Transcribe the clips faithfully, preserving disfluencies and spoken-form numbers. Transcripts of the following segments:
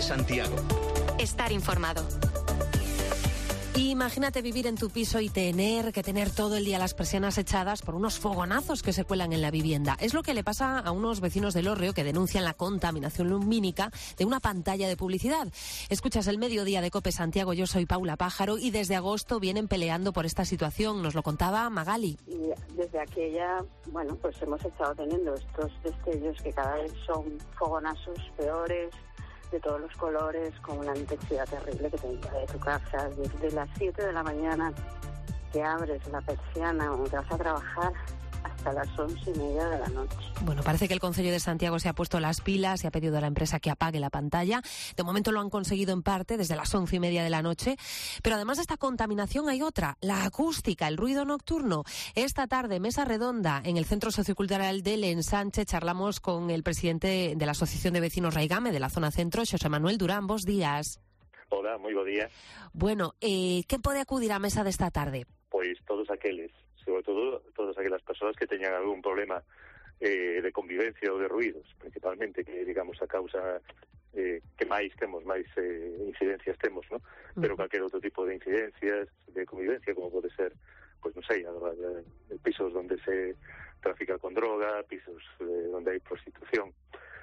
COPE Santiago. Estar informado. Imagínate vivir en tu piso y tener que tener todo el día las persianas echadas por unos fogonazos que se cuelan en la vivienda. Es lo que le pasa a unos vecinos del Hórreo que denuncian la contaminación lumínica de una pantalla de publicidad. Escuchas el mediodía de COPE Santiago, yo soy Paula Pájaro y desde agosto vienen peleando por esta situación. Nos lo contaba Magali. Y desde aquella, bueno, pues hemos estado teniendo estos destellos que cada vez son fogonazos peores, de todos los colores, con una intensidad terrible que te invade tu casa. Desde las siete de la mañana que abres la persiana o te vas a trabajar hasta las once y media de la noche. Bueno, parece que el Concello de Santiago se ha puesto las pilas y ha pedido a la empresa que apague la pantalla. De momento lo han conseguido en parte, desde las once y media de la noche. Pero además de esta contaminación hay otra, la acústica, el ruido nocturno. Esta tarde, mesa redonda en el Centro Sociocultural del Ensanche, charlamos con el presidente de la Asociación de Vecinos Raigame de la zona centro, Xosé Manuel Durán. Bos días. Hola, moi bo día. Bueno, eh, quen pode acudir á mesa desta tarde? Pois todos aqueles, sobre todo todas aquelas persoas que teñan algún problema eh, de convivencia ou de ruidos, principalmente, que digamos a causa eh, que máis temos, máis eh, incidencias temos, ¿no? Pero calquer outro tipo de incidencias de convivencia, como pode ser, pois non sei, a, a, a, pisos donde se trafica con droga, pisos eh, donde hai prostitución.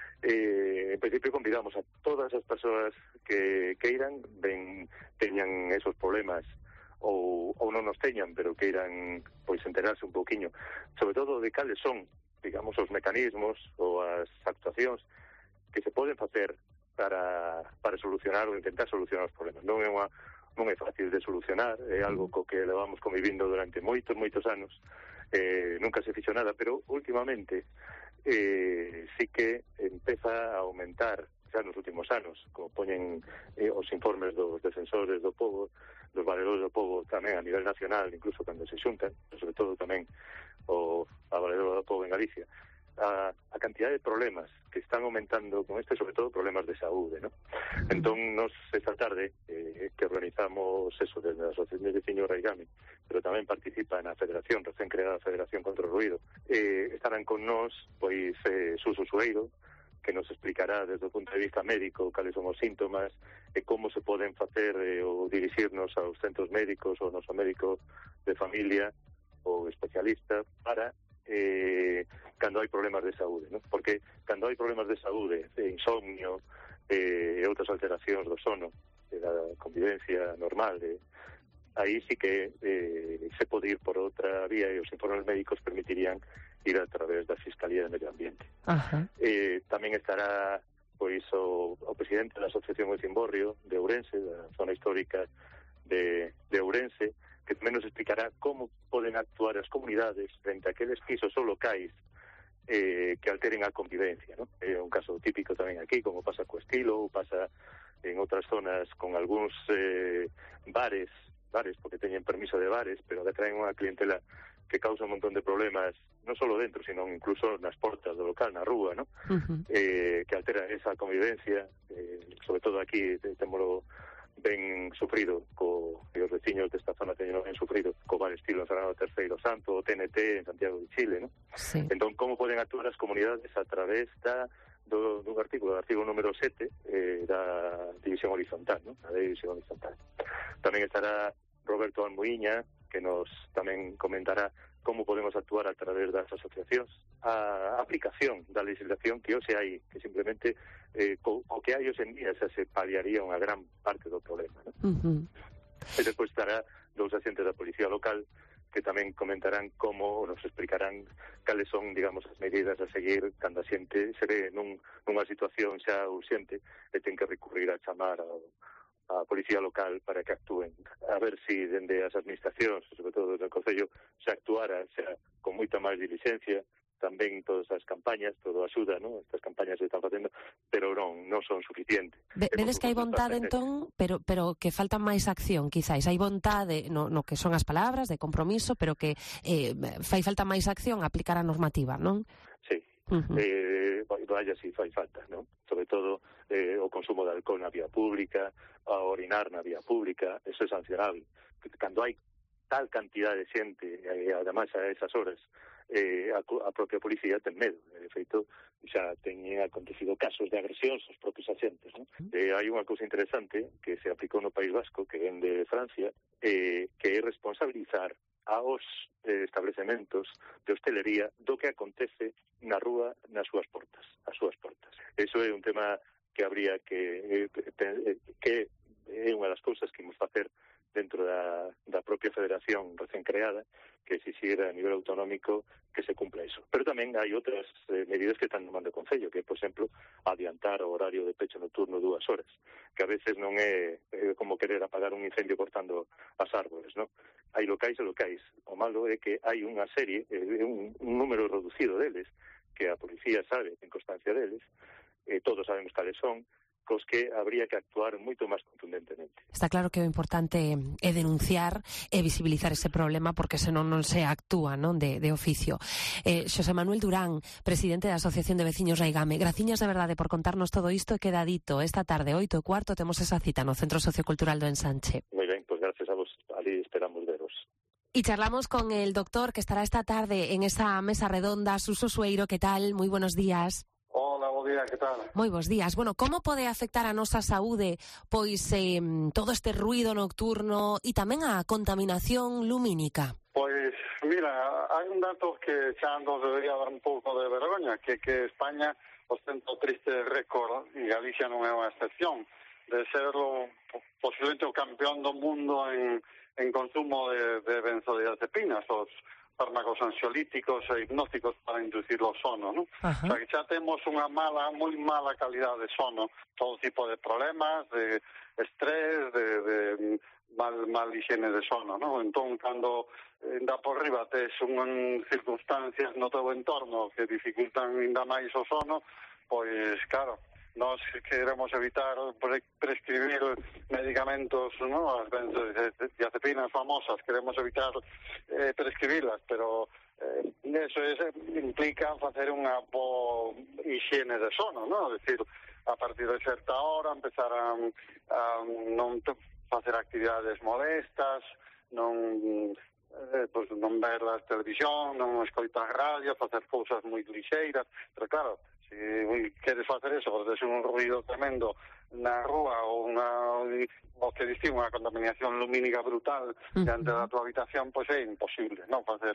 Eh, en principio convidamos a todas as persoas que queiran, ben teñan esos problemas ou, ou non nos teñan, pero queiran pois enterarse un pouquiño, sobre todo de cales son, digamos, os mecanismos ou as actuacións que se poden facer para, para solucionar ou intentar solucionar os problemas. Non é unha, non é fácil de solucionar, é algo co que levamos convivindo durante moitos, moitos anos, eh, nunca se fixo nada, pero últimamente eh, sí que empeza a aumentar xa nos últimos anos, como poñen eh, os informes dos defensores do pobo, dos valedores do pobo tamén a nivel nacional, incluso cando se xuntan, sobre todo tamén o a valedora do pobo en Galicia, a, a cantidad de problemas que están aumentando con este, sobre todo problemas de saúde, ¿no? Entón, nos esta tarde eh, que organizamos eso desde a Asociación de Veciños Raigame, pero tamén participa na Federación, recén creada Federación contra o Ruido, eh, estarán con nós, pois, eh, Suso Sueiro, que nos explicará desde o punto de vista médico cales son os síntomas e como se poden facer eh, ou dirixirnos aos centros médicos ou ao noso médico de familia ou especialista para eh, cando hai problemas de saúde, ¿no? Porque cando hai problemas de saúde, de insomnio eh, e outras alteracións do sono, da convivencia normal, de, aí sí que eh, se pode ir por outra vía e os informes médicos permitirían ir a través da Fiscalía de Medio Ambiente. Ajá. Eh, tamén estará pois o, o presidente da Asociación Oicimborrio de Ourense, da zona histórica de, de Ourense, que tamén nos explicará como poden actuar as comunidades frente a aqueles pisos ou locais eh, que alteren a convivencia, ¿no? É un caso típico tamén aquí, como pasa co Estilo, ou pasa en outras zonas con algúns eh, bares, bares porque teñen permiso de bares, pero que traen unha clientela que causa un montón de problemas, non só dentro, sino incluso nas portas do local, na rúa, ¿no? Uh-huh. Eh, que altera esa convivencia, eh, sobre todo aquí témolo ben sufrido, co, e os veciños desta zona teñen ben sufrido, co bar Estilo en Fernando terceiro Santo, o T N T en Santiago de Chile, ¿no? Sí. Entón, como poden actuar as comunidades a través da do, dun artículo, do artículo número sete eh, da División Horizontal, ¿no? A División Horizontal. Tamén estará Roberto Almuíña, que nos tamén comentará como podemos actuar a través das asociacións. A aplicación da legislación que hoxe hai, que simplemente eh, co, co que hai hoxe en día xa se paliaría unha gran parte do problema, ¿no? Uh-huh. E despois estará dos agentes da Policía Local que tamén comentarán como, nos explicarán cales son, digamos, as medidas a seguir cando a xente se ve nun, nunha situación xa urxente e ten que recurrir a chamar ao a Policía Local para que actúen. A ver si dende as administracións, sobre todo desde o Concello, se actuara xa con moita máis diligencia, tamén todas as campañas, todo axuda, ¿no? Estas campañas se están facendo, pero non, non son suficientes. Ve, vedes que hai vontade, entón, pero pero que falta máis acción, quizáis. Hai vontade no, no que son as palabras de compromiso, pero que eh, fai falta máis acción a aplicar a normativa, non? Sí. Uh-huh. Eh, vaya si fai falta, ¿no? Sobre todo eh, o consumo de alcohol na vía pública, a orinar na vía pública, eso é sancionable. Cando hai tal cantidad de xente, e ademais a esas horas, eh, a, a propia policía ten medo. De feito, xa teñen acontecido casos de agresións aos propios axentes, non? Eh, hai unha cousa interesante que se aplicou no País Vasco, que ven de Francia, eh, que é responsabilizar aos eh, establecementos de hostelería do que acontece na rúa nas súas portas, as súas portas. Eso é un tema que habría que eh, que é unha das cousas que imos facer dentro da, da propia federación recén creada, que exixir a nivel autonómico que se cumpla iso. Pero tamén hai outras eh, medidas que están no mando do Concello, que, por exemplo, adiantar o horario de pecho nocturno dúas horas, que a veces non é, é como querer apagar un incendio cortando as árbores, non? Hai locais e locais. O malo é que hai unha serie, eh, un, un número reducido deles, que a policía sabe, ten constancia deles, eh, todos sabemos cales son, cos que habría que actuar moito máis contundentemente. Está claro que o importante é denunciar e visibilizar ese problema, porque senón non se actúa, non, de, de oficio. Eh, Xosé Manuel Durán, presidente da Asociación de Veciños Raigame, graciñas de verdade por contarnos todo isto, e queda dito, esta tarde, oito e cuarto, temos esa cita no Centro Sociocultural do Ensanche. Moi ben, pois pues gracias a vos, ali esperamos veros. Y charlamos con el doctor que estará esta tarde en esa mesa redonda, Suso Sueiro. ¿Qué tal? Muy buenos días. Hola, bo día, que tal? Moi bons días. Bueno, como pode afectar a nosa saúde pois eh, todo este ruido nocturno e tamén a contaminación lumínica? Pois, mira, hai un dato que xa nos debería dar un pouco de vergoña, que que España ostenta o triste récord, e Galicia non é unha excepción, de ser o, posiblemente o campeón do mundo en, en consumo de, de benzodiazepinas, os fármacos ansiolíticos e hipnóticos para inducir o sono, ¿no? O sea, que xa temos unha mala, moi mala calidade de sono, todo tipo de problemas, de estrés, de, de mal, mal higiene de sono, ¿no? Entón, cando eh, da por riba tes unhas circunstancias no teu entorno que dificultan ainda máis o sono, pois, claro, nós queremos evitar pre prescribir medicamentos, ¿no? As benzodiazepinas famosas, queremos evitar eh, prescribirlas, pero eh, eso es, implica facer unha boa higiene de sono, ¿no? Es decir, a partir de certa hora empezar a, a non facer actividades molestas, non eh, pues, non ver a televisión, non escoitar radio, facer cousas moi lixeiras, pero claro, se queres facer eso, porque é un ruido tremendo na rúa ou unha, o que distingue unha contaminación lumínica brutal diante da tua habitación, pois é imposible, non facer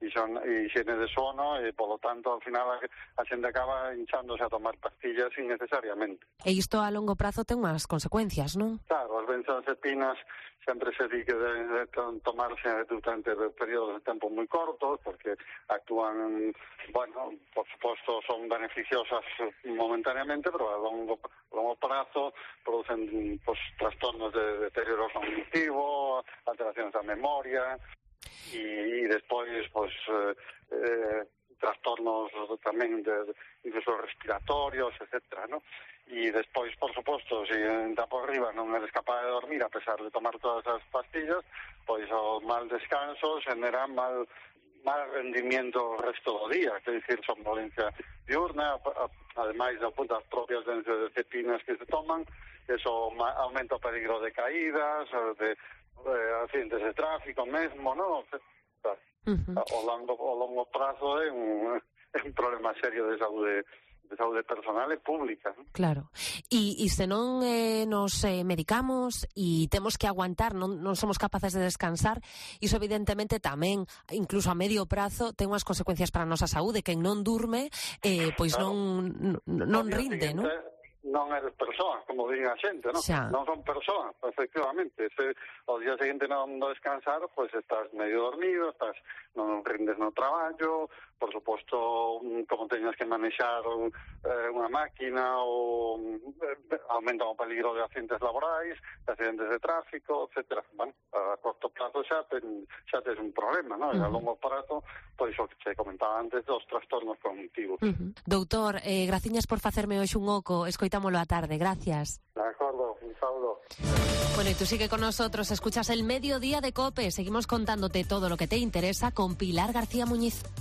higiene de sono e, polo tanto, ao final a xente acaba hinchándose a tomar pastillas innecesariamente. E isto a longo prazo ten unhas consecuencias, non? Claro, as benzodiazepinas sempre se di que deben tomarse durante períodos de tempo moi cortos, porque actúan, bueno, por suposto, son beneficiosas momentáneamente, pero a longo, a longo prazo producen pues, trastornos de deterioro cognitivo, alteracións da memoria, e, e despois, pues, eh, eh, trastornos tamén de, incluso respiratorios, etcétera, ¿no? E despois, por suposto, se da por riba non eres capaz de dormir a pesar de tomar todas as pastillas, pois o mal descanso genera mal mal rendimiento o resto do día, que dicir, somnolencia diurna, ademais das propias benzodiazepinas que se toman, eso aumenta o peligro de caídas, de eh, accidentes de tráfico mesmo, ¿no? Uh-huh. O longo, o longo prazo é un, é un problema serio de saúde de saúde personal e pública, ¿no? Claro. E, e se non eh, nos eh, medicamos e temos que aguantar, non, non somos capaces de descansar, iso evidentemente tamén, incluso a medio prazo, ten unhas consecuencias para a nosa saúde. Quen non durme, eh, pois claro. non, non, non rinde, non? Non eres persoa, como din a xente, non? Xa. Non son persoa, efectivamente. Se ao día seguinte non descansar, pois pues estás medio dormido, estás non rindes no traballo, por suposto, como teñas que manexar eh, unha máquina, ou eh, aumenta o peligro de accidentes laborais, de accidentes de tráfico, etcétera. Bueno, a corto plazo xa ten, xa tes un problema, non? E a longo plazo, pois o que se comentaba antes dos trastornos cognitivos. Uh-huh. Doutor, eh, graciñas por facerme hoxe un oco, escoitámolo a tarde, gracias. De acordo, un saludo. Bueno, y tú sigue con nosotros, escuchas el Mediodía de COPE, seguimos contándote todo lo que te interesa con Pilar García Muñiz.